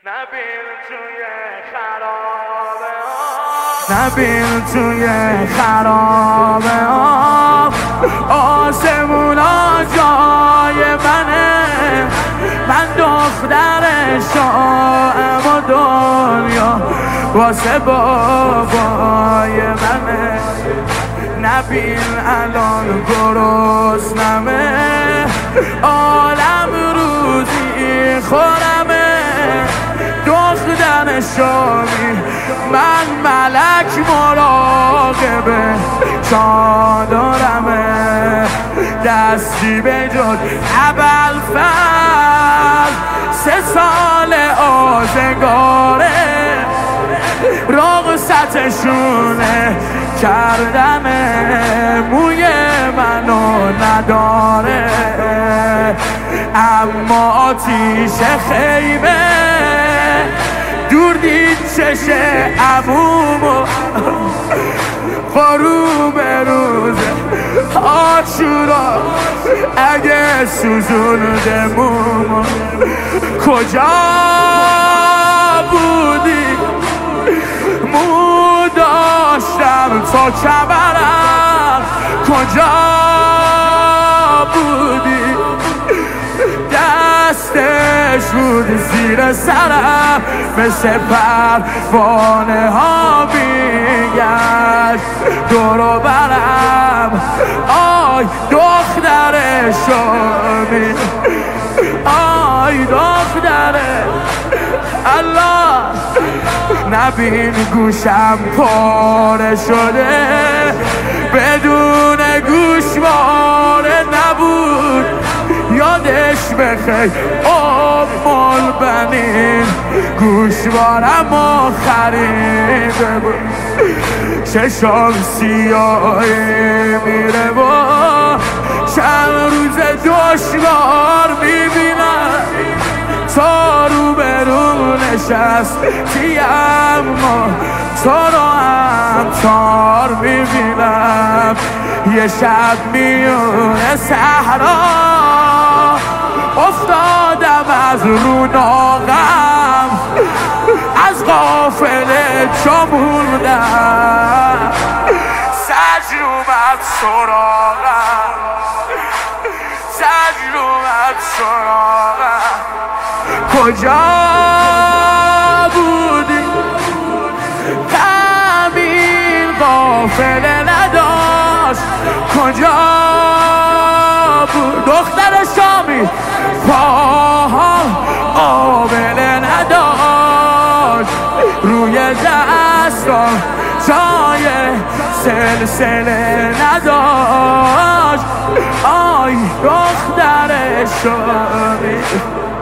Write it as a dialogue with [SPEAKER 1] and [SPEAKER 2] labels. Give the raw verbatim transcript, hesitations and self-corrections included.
[SPEAKER 1] نبین توی خرابه آب نبین توی خرابه آب آسمونا جای منه، من دختر شاهم و دنیا واسه بابای منه. نبین الان گرسنمه، عالم روزی خورمه، دختر شامی من ملک مراقبه چادرمه، دستی به جد ابوالفضل سه سال آزگاره، رقصتشونه کردمه، موی منو نداره اما آتیش خیمه دور دید چش عمومو، غروب روز آشورا اگه سوزونده مومو، کجا بودی مو داشتم تا کمرم، کجا بودی دستش بود زیر سرم، مثل پروانه ها میگشت دور و برم. آی دختر شامی، آی دختر الله، نبین گوشم پاره شده، بدون گوشواره نبود، یادش بخیر ام البنین گوشوارم و خریده بود. چشم سیاهی میره و چند روز دشوار میبینم، تا رو به رو نشستی اما تو رو هم تار میبینم. یه شب میونه صحرا افتادم از رو ناغم، از قافله جا موندم، زجر اومد سراغم، زجر اومد سراغم. کجا بودی همین قافله نداشت، کجا بود دختر شامی پاها آبله نداشت، روی دستان جای سلسله نداشت. آی دختر شامی